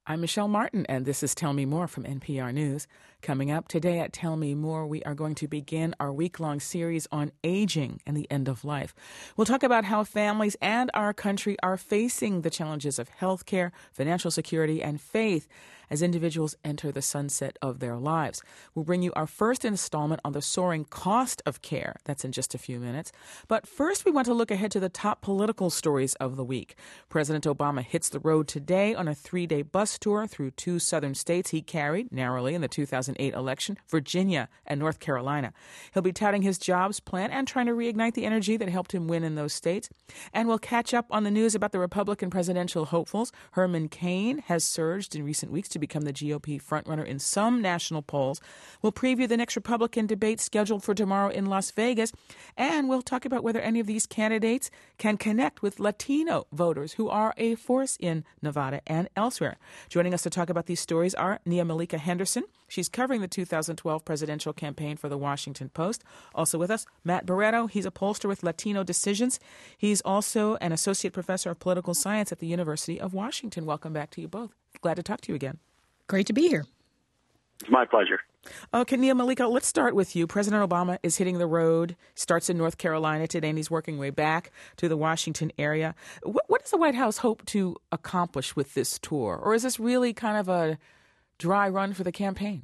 I'm Michelle Martin, and this is Tell Me More from NPR News. Coming up today at Tell Me More, we are going to begin our week-long series on aging and the end of life. We'll talk about how families and our country are facing the challenges of health care, financial security, and faith as individuals enter the sunset of their lives. We'll bring you our first installment on the soaring cost of care. That's in just a few minutes. But first, we want to look ahead to the top political stories of the week. President Obama hits the road today on a 3-day bus tour through 2 southern states he carried narrowly in the 2008 election, Virginia and North Carolina. He'll be touting his jobs plan and trying to reignite the energy that helped him win in those states. And we'll catch up on the news about the Republican presidential hopefuls. Herman Cain has surged in recent weeks to become the GOP frontrunner in some national polls. We'll preview the next Republican debate scheduled for tomorrow in Las Vegas. And we'll talk about whether any of these candidates can connect with Latino voters who are a force in Nevada and elsewhere. Joining us to talk about these stories are Nia Malika Henderson. She's covering the 2012 presidential campaign for The Washington Post. Also with us, Matt Barreto. He's a pollster with Latino Decisions. He's also an associate professor of political science at the University of Washington. Welcome back to you both. Glad to talk to you again. Great to be here. It's my pleasure. Okay, Nia Malika, let's start with you. President Obama is hitting the road, starts in North Carolina today, and he's working way back to the Washington area. What does the White House hope to accomplish with this tour? Or is this really kind of a dry run for the campaign?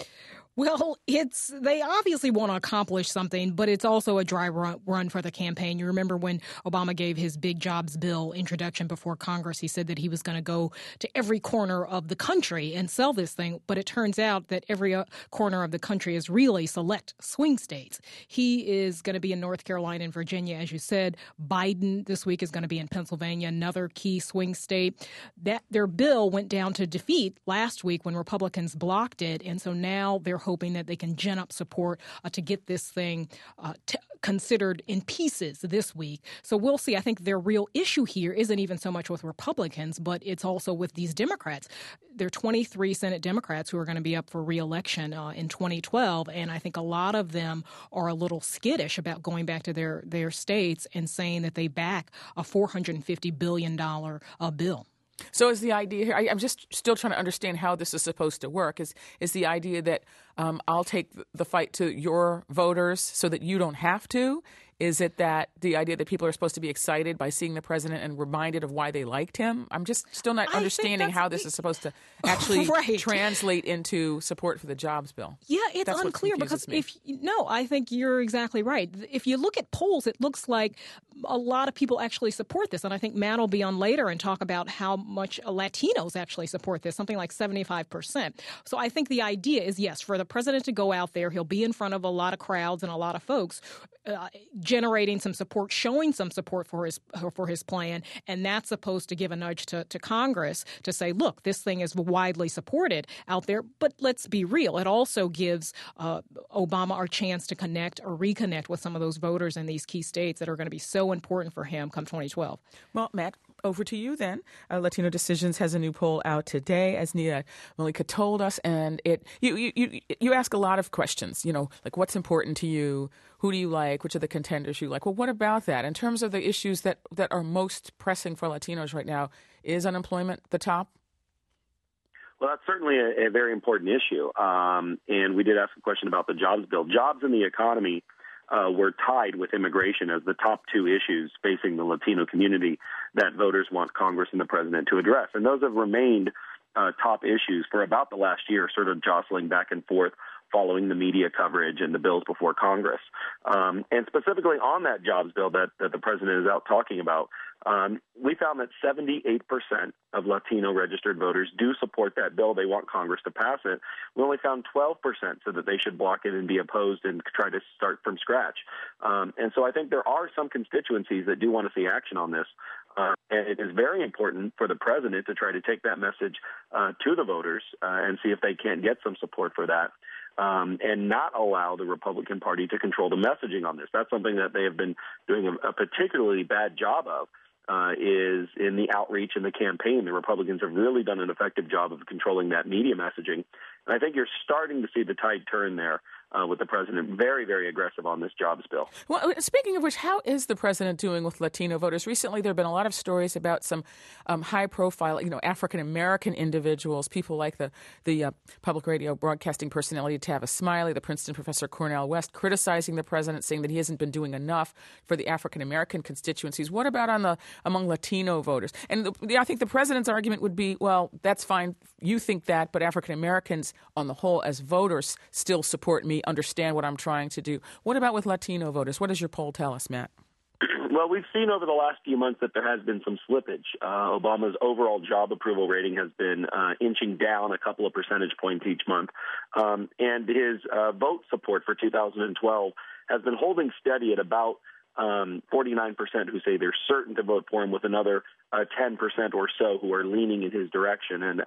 Well, they obviously want to accomplish something, but it's also a dry run for the campaign. You remember when Obama gave his big jobs bill introduction before Congress, he said that he was going to go to every corner of the country and sell this thing. But it turns out that every corner of the country is really select swing states. He is going to be in North Carolina and Virginia, as you said. Biden this week is going to be in Pennsylvania, another key swing state. That their bill went down to defeat last week when Republicans blocked it. And so now they're hoping that they can gin up support to get this thing considered in pieces this week. So we'll see. I think their real issue here isn't even so much with Republicans, but it's also with these Democrats. There are 23 Senate Democrats who are going to be up for re-election in 2012, and I think a lot of them are a little skittish about going back to their states and saying that they back a $450 billion bill. So is the idea here, I'm just still trying to understand how this is supposed to work, is the idea that I'll take the fight to your voters so that you don't have to? Is it that the idea that people are supposed to be excited by seeing the president and reminded of why they liked him? I'm just still not understanding how this is supposed to actually translate into support for the jobs bill. Yeah, it's unclear because I think you're exactly right. If you look at polls, it looks like a lot of people actually support this. And I think Matt will be on later and talk about how much Latinos actually support this, something like 75%. So I think the idea is, yes, for the president to go out there, he'll be in front of a lot of crowds and a lot of folks, generating some support, showing some support for his plan, and that's supposed to give a nudge to Congress to say, look, this thing is widely supported out there, but let's be real. It also gives Obama a chance to connect or reconnect with some of those voters in these key states that are going to be so important for him come 2012. Well, Matt, over to you then. Latino Decisions has a new poll out today, as Nia Malika told us, and you ask a lot of questions, like what's important to you, who do you like, which are the contenders you like. Well, what about that? In terms of the issues that are most pressing for Latinos right now, is unemployment the top? Well, that's certainly a very important issue, and we did ask a question about the jobs bill. Jobs in the economy were tied with immigration as the top two issues facing the Latino community that voters want Congress and the president to address. And those have remained top issues for about the last year, sort of jostling back and forth following the media coverage and the bills before Congress. And specifically on that jobs bill that the president is out talking about, we found that 78% of Latino registered voters do support that bill. They want Congress to pass it. We only found 12% said that they should block it and be opposed and try to start from scratch. And so I think there are some constituencies that do want to see action on this. And it is very important for the president to try to take that message to the voters and see if they can't get some support for that. And not allow the Republican Party to control the messaging on this. That's something that they have been doing a particularly bad job of, is in the outreach and the campaign. The Republicans have really done an effective job of controlling that media messaging. And I think you're starting to see the tide turn there with the president. Very, very aggressive on this jobs bill. Well, speaking of which, how is the president doing with Latino voters? Recently, there have been a lot of stories about some high-profile, African-American individuals, people like the public radio broadcasting personality Tavis Smiley, the Princeton professor Cornel West, criticizing the president, saying that he hasn't been doing enough for the African-American constituencies. What about among Latino voters? And I think the president's argument would be, well, that's fine. You think that, but African-Americans on the whole as voters still support me, understand what I'm trying to do. What about with Latino voters? What does your poll tell us, Matt? Well, we've seen over the last few months that there has been some slippage. Obama's overall job approval rating has been inching down a couple of percentage points each month. And his vote support for 2012 has been holding steady at about 49% who say they're certain to vote for him, with another 10% or so who are leaning in his direction. And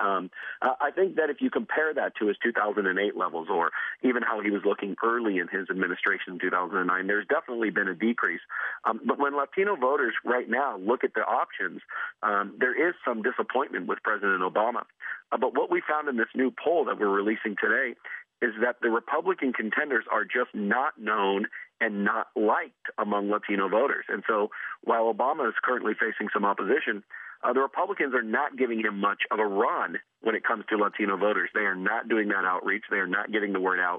I think that if you compare that to his 2008 levels, or even how he was looking early in his administration in 2009, there's definitely been a decrease. But when Latino voters right now look at the options, there is some disappointment with President Obama. But what we found in this new poll that we're releasing today is that the Republican contenders are just not known and not liked among Latino voters. And so while Obama is currently facing some opposition, the Republicans are not giving him much of a run when it comes to Latino voters. They are not doing that outreach. They are not getting the word out.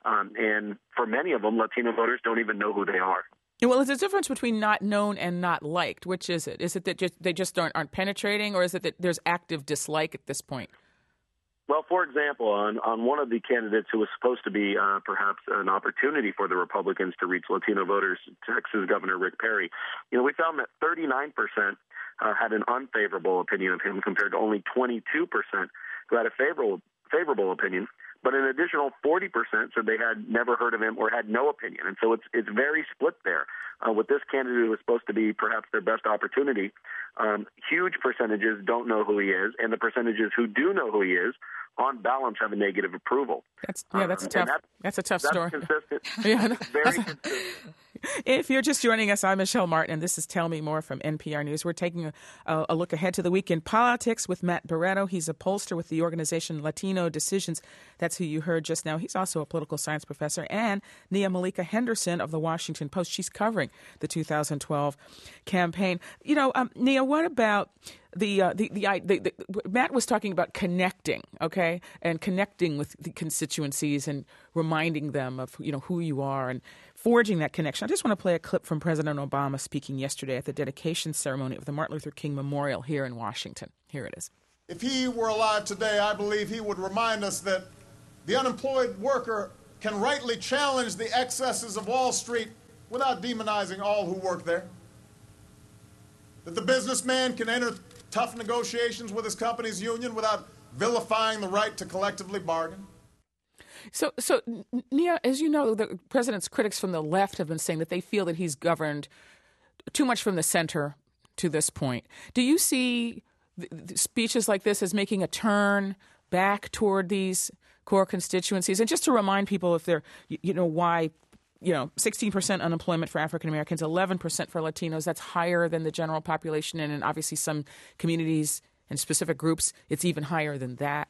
And for many of them, Latino voters don't even know who they are. Well, is there a difference between not known and not liked? Which is it? Is it that they just aren't penetrating, or is it that there's active dislike at this point? Well, for example, on one of the candidates who was supposed to be perhaps an opportunity for the Republicans to reach Latino voters, Texas Governor Rick Perry, we found that 39% had an unfavorable opinion of him, compared to only 22% who had a favorable opinion. But an additional 40% said they had never heard of him or had no opinion. And so it's very split there. With this candidate who was supposed to be perhaps their best opportunity, huge percentages don't know who he is, and the percentages who do know who he is, on balance, have a negative approval. That's tough. That's a tough story. Consistent. Very consistent. If you're just joining us, I'm Michelle Martin, and this is Tell Me More from NPR News. We're taking a look ahead to the week in politics with Matt Barreto. He's a pollster with the organization Latino Decisions. That's who you heard just now. He's also a political science professor. And Nia Malika Henderson of the Washington Post. She's covering the 2012 campaign. Nia, what about Matt was talking about connecting, okay, and connecting with the constituencies and reminding them of who you are and forging that connection. I just want to play a clip from President Obama speaking yesterday at the dedication ceremony of the Martin Luther King Memorial here in Washington. Here it is. If he were alive today, I believe he would remind us that the unemployed worker can rightly challenge the excesses of Wall Street without demonizing all who work there. That the businessman can enter tough negotiations with his company's union without vilifying the right to collectively bargain. So, Nia, as you know, the president's critics from the left have been saying that they feel that he's governed too much from the center to this point. Do you see speeches like this as making a turn back toward these core constituencies? And just to remind people, if they're, why 16% unemployment for African Americans, 11% for Latinos. That's higher than the general population. And in obviously some communities and specific groups, it's even higher than that.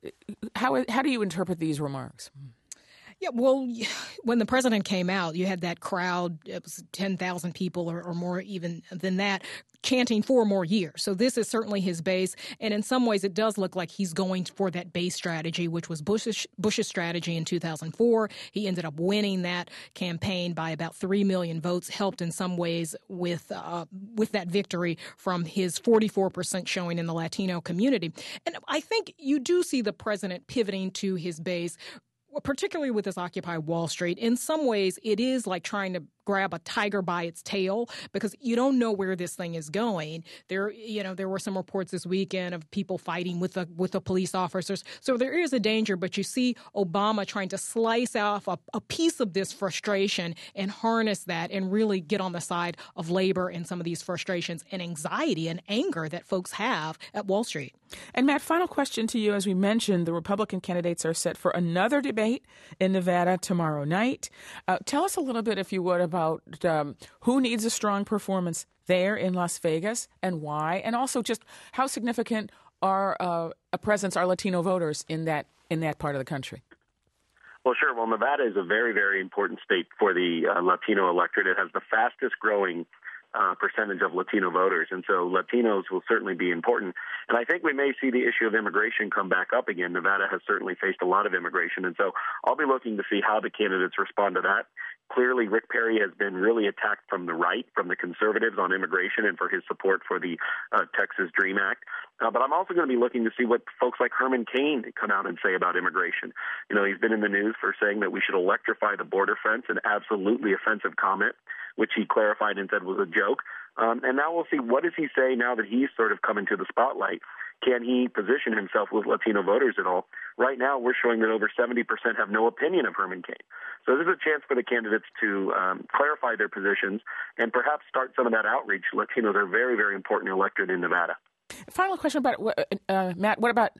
How do you interpret these remarks? Yeah, well, when the president came out, you had that crowd, it was 10,000 people or more even than that, chanting 4 more years. So this is certainly his base. And in some ways, it does look like he's going for that base strategy, which was Bush's strategy in 2004. He ended up winning that campaign by about 3 million votes, helped in some ways with that victory from his 44% showing in the Latino community. And I think you do see the president pivoting to his base, particularly with this Occupy Wall Street. In some ways, it is like trying to grab a tiger by its tail, because you don't know where this thing is going. There were some reports this weekend of people fighting with the police officers. So there is a danger, but you see Obama trying to slice off a piece of this frustration and harness that and really get on the side of labor and some of these frustrations and anxiety and anger that folks have at Wall Street. And Matt, final question to you. As we mentioned, the Republican candidates are set for another debate in Nevada tomorrow night. Tell us a little bit, if you would, about who needs a strong performance there in Las Vegas and why, and also just how significant are Latino voters in that part of the country. Well, sure. Well, Nevada is a very, very important state for the Latino electorate. It has the fastest growing percentage of Latino voters, and so Latinos will certainly be important. And I think we may see the issue of immigration come back up again. Nevada has certainly faced a lot of immigration, and so I'll be looking to see how the candidates respond to that. Clearly, Rick Perry has been really attacked from the right, from the conservatives on immigration and for his support for the Texas DREAM Act. But I'm also going to be looking to see what folks like Herman Cain come out and say about immigration. You know, he's been in the news for saying that we should electrify the border fence, an absolutely offensive comment, which he clarified and said was a joke. And now we'll see, what does he say now that he's sort of come into the spotlight? Can he position himself with Latino voters at all? Right now, we're showing that over 70% have no opinion of Herman Cain. So this is a chance for the candidates to clarify their positions and perhaps start some of that outreach. Latinos are very, very important electorate in Nevada. Final question about Matt. What about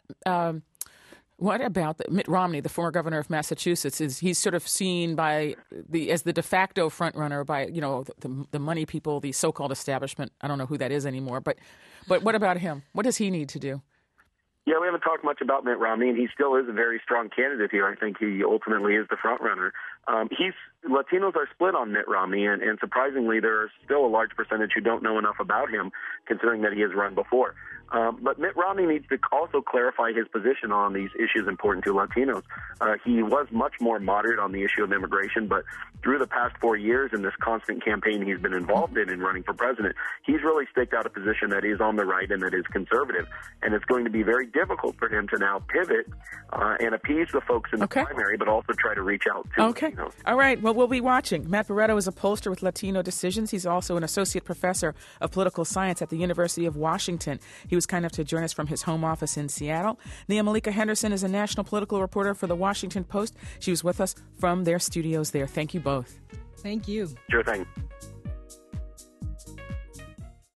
Mitt Romney, the former governor of Massachusetts? He's sort of seen as the de facto front runner by the money people, the so-called establishment. I don't know who that is anymore. But what about him? What does he need to do? Yeah, we haven't talked much about Mitt Romney, and he still is a very strong candidate here. I think he ultimately is the front runner. Latinos are split on Mitt Romney, and surprisingly, there are still a large percentage who don't know enough about him, considering that he has run before. But Mitt Romney needs to also clarify his position on these issues important to Latinos. He was much more moderate on the issue of immigration, but through the past 4 years in this constant campaign he's been involved in running for president, he's really staked out a position that is on the right and that is conservative. And it's going to be very difficult for him to now pivot and appease the folks in the primary, but also try to reach out to Latinos. All right. Well, we'll be watching. Matt Barreto is a pollster with Latino Decisions. He's also an associate professor of political science at the University of Washington. He was kind enough to join us from his home office in Seattle. Nia Malika Henderson is a national political reporter for the Washington Post. She was with us from their studios there. Thank you both. Thank you. Sure thing.